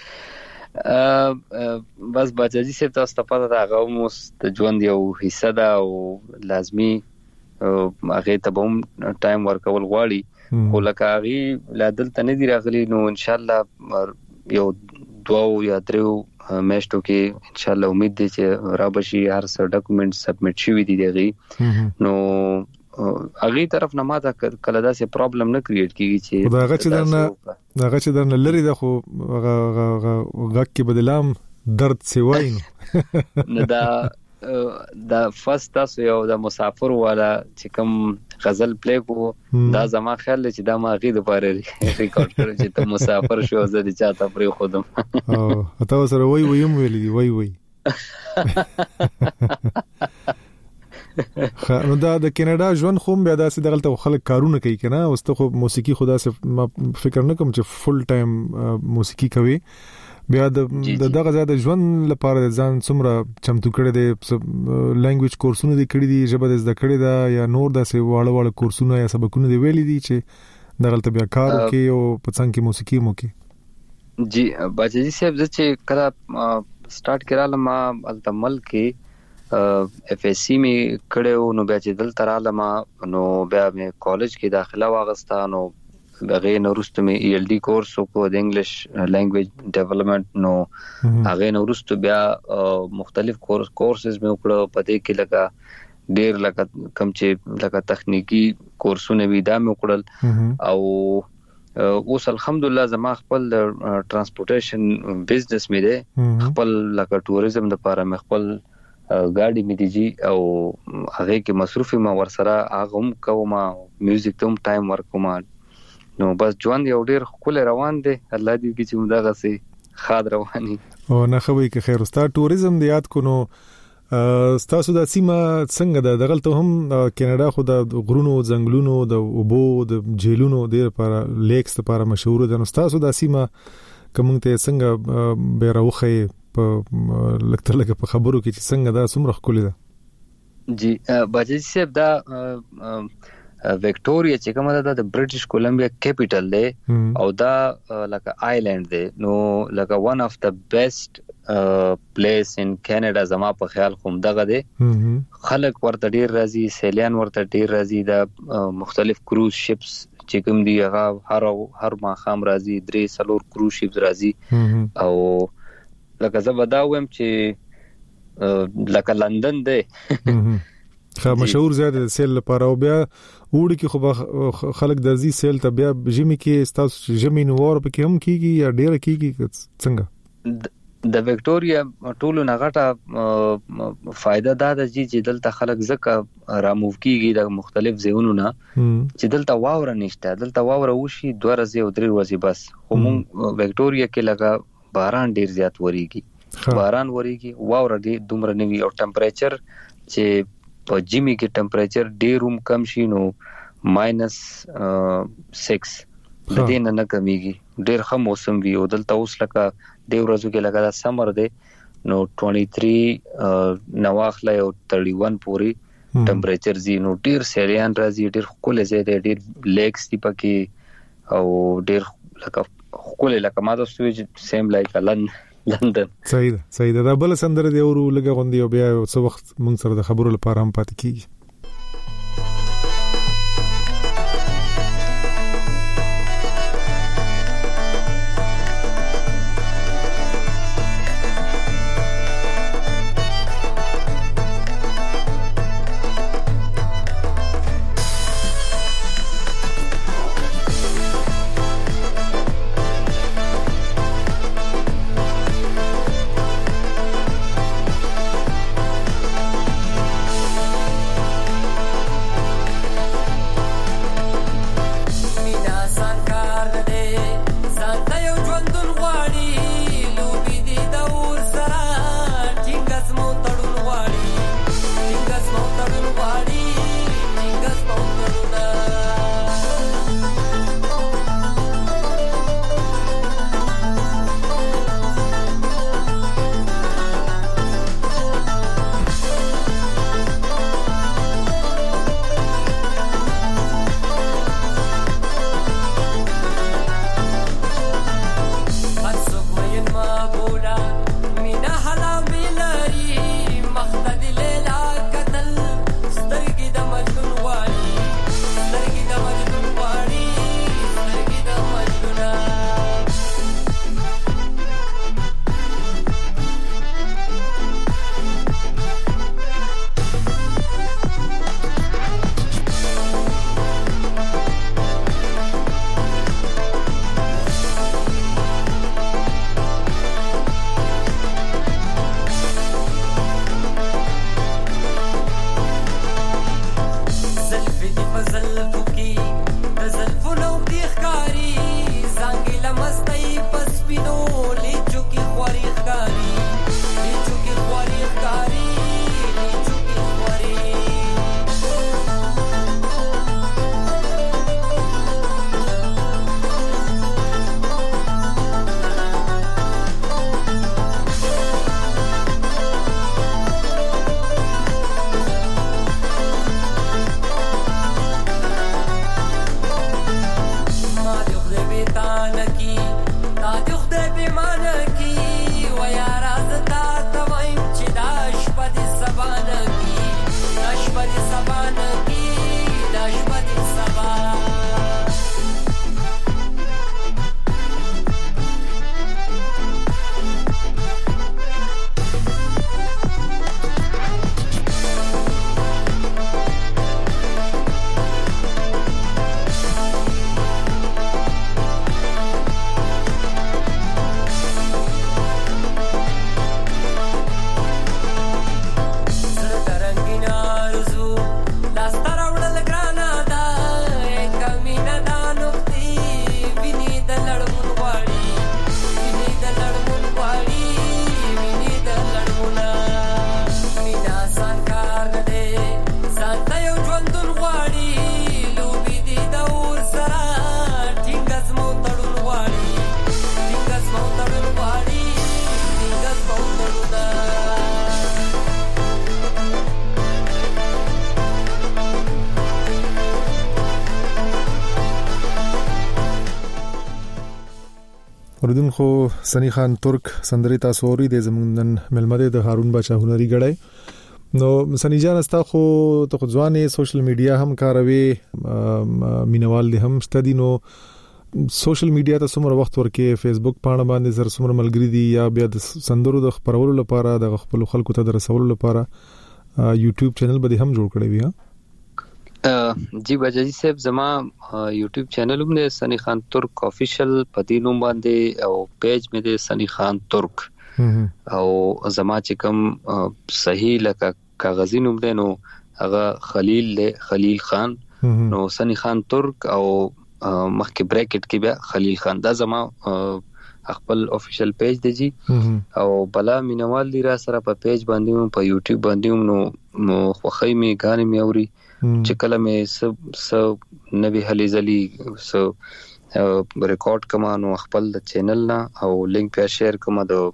ا بس بچی سره تاسو ته پته دا غوموس د ژوند یو حصہ ده او لازمی هغه ته هم ټایم ورکول غواړي خو لکه هغه لا دلته نه دی راغلی نو ان شاء الله یو دوه یا درو میشتو کې ان شاء الله امید دي چې را بشي هر څه ډاکومېنټ سبمټ شوي دي دغه نو هغه طرف نه ماته کله داسې پرابلم نه کریټ کیږي چې دا هغه چې درنه دا هغه چې درنه لري د خو هغه غک بدلام درد سیواین نه دا دا فرست تاسو یو د مسافر والا چې کوم غزل پلی کو دا زما خیال چې دا ما غي د پاره ریکارډ کړو چې ته مسافر شو زه د چاته پرې خودم او تاسو سره وای ویم ویل دی وای وای نو دا د کینیډا ژوند خو بیا داسې دغلته خلک کارونه کوي کنه اوس ته خو موسیقي خدا سه فکر نه کوم چې فل ټایم موسیقي کوي بیا د دغه زیاده ژوند لپاره ځان څومره چمتو کړی دی لانګویج کورسونه دي کړی دي ژبه د زده کړی دا یا نور داسې واړه واړه کورسونه یا سبقونه دی ویلي دي چې دغلته بیا کار کوي او په څنګه کې موسیقي مو کوي جی باجی صاحب چې کله سٹارټ کړل ما التمل کې اف اس سی می کړو نو بیا چې دل تراله ما نو بیا مې کالج کې داخله واغستا نو هغه نو ورسته مې ای ال ډي کورس وکړو د انګلیش لانګویج ډیولپمنٹ نو هغه نو ورسته بیا مختلف کورس کورسز مې وکړو پدې کې لکه ډیر لکه کم چې لکه تخنیکی کورسونه وی دا مې وکړل او اوس الحمدلله زما خپل ترانسپورټیشن بزنس مې ده خپل لکه ټوریزم د لپاره مې خپل ګاډي مې دیږي او هغه کې مصروفي ما ورسره هغه هم کوم میوزیک ته هم ټایم ورکوم نو بس ژوند یو ډیر خپل روان دی الله دې کې چې موږ دغه سي خاد رواني او نه خوي کې خیر استا ټوریزم دی یاد کو نو تاسو د سیمه څنګه د دغلته هم کینیډا خو د غرونو ځنګلونو د اوبو د جیلونو د لپاره لیکس لپاره مشهور ده نو تاسو د سیمه کوم ته څنګه به راوخی په لکه لکه په خبرو کې چې څنګه دا څومره خولي ده جی باجی صاحب دا وکټوريا چې کومه ده د برټش کولمبیا کیپټل دی او دا لکه آیلند دی نو لکه ون اف د بیسټ پلیس ان کینیډا زما په خیال کوم دغه دی خلک ورته ډیر راځي سیلیان ورته ډیر راځي دا مختلف کروز شپس چې کوم دی هغه هر هر ما خام راځي درې سلور کروز شپس راځي او لکه زبدا ويم چې لکه لندن دی خا مشهور زیاده سیل لپاره او بیا وړي کې خو خلک درځي سیل ته بیا جمی کې تاسو جمی نوور په کې هم کیږي یا ډیر کیږي څنګه د وکټوريا ټولو نغټه فائدہ دا د چې دلته خلک زکه را موو کیږي د مختلف ځایونو نه چې دلته واوره نشته دلته واوره وشي دوه ورځې او درې ورځې بس خو مونږ وکټوريا کې لګا باران ډیر زیات وریږي باران وریږي واوره ډیر دومره نوي او ټمپریچر چې په جمی کې ټمپریچر ډیر هم کم شي نو ماینس سکس د دې نه نه کمیږي ډیر ښه موسم وي او دلته اوس لکه ډیر ورځو کې لګا د سمر دی نو تwenty-three نواخله او thirty-one پوري ټمپریچر زی نو ډیر سیریان راځي ډیر خپل ځای دی ډیر لیکس دی پکې او ډیر لکه خپل لکه ما د سوي سیم لایک لندن لندن صحیح ده صحیح ده دا بل سندره دی ورو لګه غوندي او بیا څو وخت مونږ سره د خبرو لپاره هم پاتې کیږي اوردونکو سنی خان ترک سندري تاسو اوري د زمونږ ملمده د هارون بچا هنري غړای. نو سنی جان استا خو ته ځواني سوشل میډیا هم کاروي مینوال دي هم ستدي. نو سوشل میډیا ته څومره وخت ورکې فیسبوک پاڼه باندې زر څومره ملګری دي یا بیا د سندرو د خبرولو لپاره د خپل خلکو ته د رسولو لپاره یوټیوب چینل به هم جوړ کړی وي؟ جی بجاجي صاحب زما یوټیوب چینل هم د سنی خان ترک افیشل پدې نوم باندې او پیج مې د سنی خان ترک او زما چې کوم صحیح لکه کاغذی نوم دی نو هغه خلیل له خلیل خان نو سنی خان ترک او مخکې بریکټ کې بیا خلیل خان دا زما خپل افیشل پیج دی جی. او بلا مینوال دی را سره په پیج باندې په یوټیوب باندې نو خوخی می غانې می اوري چې کله مې سب سب نبی حلی زلی سو ریکارډ کما نو خپل د چینل نه او لینک په شیر کما د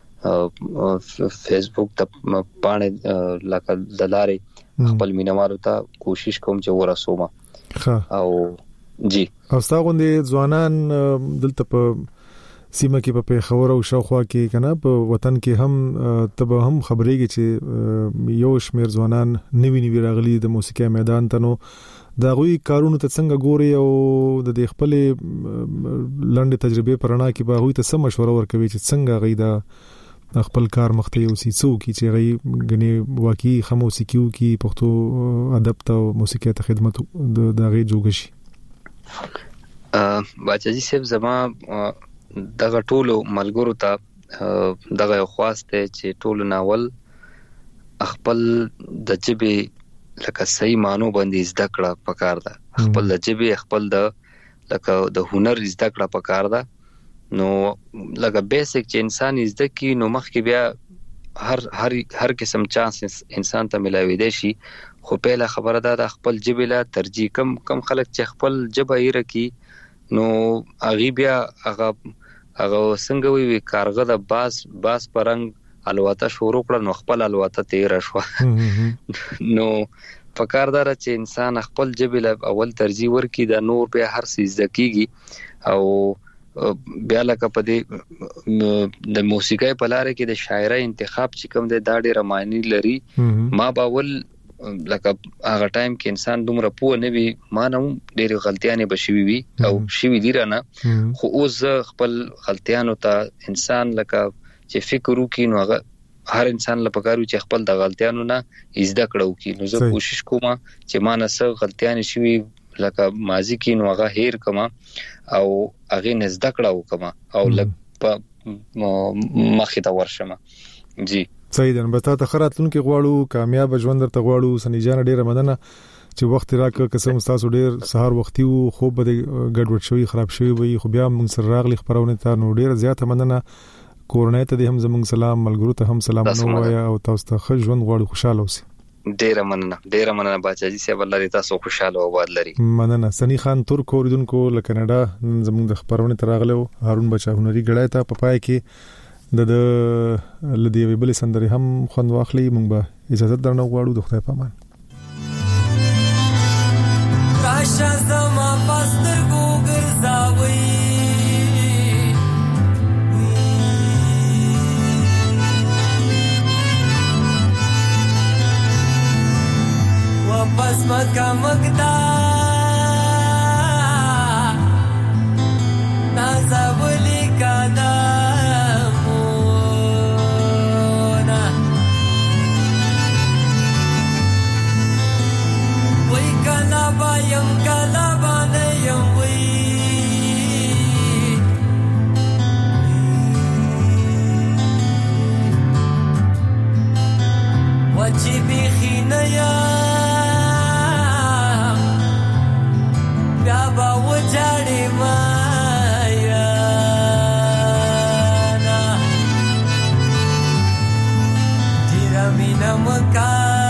فیسبوک ته باندې لکه دلارې خپل مینوالو ته کوشش کوم چې ورسوم. او جی او تاسو غوندې ځوانان دلته په سیمه کې په پیښور او شاوخوا کې کنه په وطن کې هم تب هم خبرېږي چې یو شمیر ځوانان نوی نوی راغلي د موسیقي میدان ته. نو دا غوي کارونه ته څنګه ګوري او د خپل لنډ تجربه پرانا کې به غوي ته سم مشوره ورکوي چې څنګه غي دا خپل کار مخته یو سیسو کې چې غي غني واقعي خموسیقيو کې پښتو ادب ته موسیقي ته خدمت د دغه جوړشي. باچاجي صاحب زما دغه ټولو ملګرو ته دغه خواسته چې ټولو ناول خپل د جبه لکه صحیح مانو باندې زده کړه پکار ده. خپل د جبه خپل د لکه د هنر زده کړه پکار ده. نو لکه بیسیک چې انسان زده کی نو مخکې بیا هر هر هر قسم چانس انسان ته ملاوي دي شي. خو په خبره ده د خپل جبه لا ترجیح کم کم خلک چې خپل جبه یې رکی نو اغي بیا هغه هغه څنګه وی کارغه د باس باس پرنګ الواته شروع کړ نو خپل الواته تیر شو. نو فکردار چې انسان خپل جبل اول ترجیح ورکړي د نور په هر څه ځکیږي. او بیا لکه په دې د موسیقۍ په لار کې د شاعرۍ انتخاب چې کوم د داډي رمانی لري ما باول لکه هغه ټایم کې انسان دومره پوه نه وي ما نه ډېر غلطیاں بشوي وي او شوي دي رانه. خو اوس خپل غلطیانو ته انسان لکه چې فکر وکړي نو هغه هر انسان لپاره پکارو چې خپل د غلطیانو نه زده کړو کی. نو زه کوشش کوم چې ما نه څه غلطیاں شوي لکه ماضی کې نو هغه هیر کما او هغه نه زده کړو کما او لکه مخې ته ورشم. جی صحیح ده. به تاسو خراتون کې غواړو کامیاب ژوند درته غواړو سنی جان ډیره مننه چې وخت راکړه. قسم تاسو ډیر سهار وختي وو خو به ګډوډ شوی خراب شوی وي خو بیا موږ سره راغلي خبرونه ته نو ډیره زیاته مننه. کورنۍ ته هم زموږ سلام ملګرو ته هم سلام نو وایا او تاسو ته ښه ژوند غواړو خوشاله اوسئ. ډیره مننه ډیره مننه باچاجي صاحب الله دې تاسو خوشاله او آباد لري. مننه. سنی خان ترک اوریدونکو له کاناډا زموږ د خبرونه ته راغلو هارون بچا هنري غړای ته په پای کې د د لدی ویبل سندري هم خوند واخلي. مونږ به اجازه درنه غواړو د خدای په امان. راشه زما پستر ګوګر زاوي واپس مکه مکدا نازولی کدا Bayam kalabane yamwi wachi bikhinaya baba wajadi maya na tiramina maka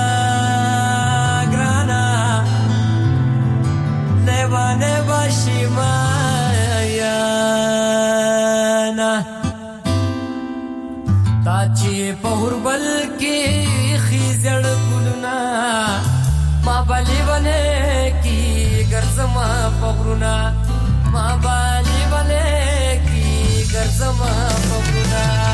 پهربل کې خيزړ ګلنا ما بالي ونه کې ګرځما پغرونا ما بالي ونه کې ګرځ زما پورنا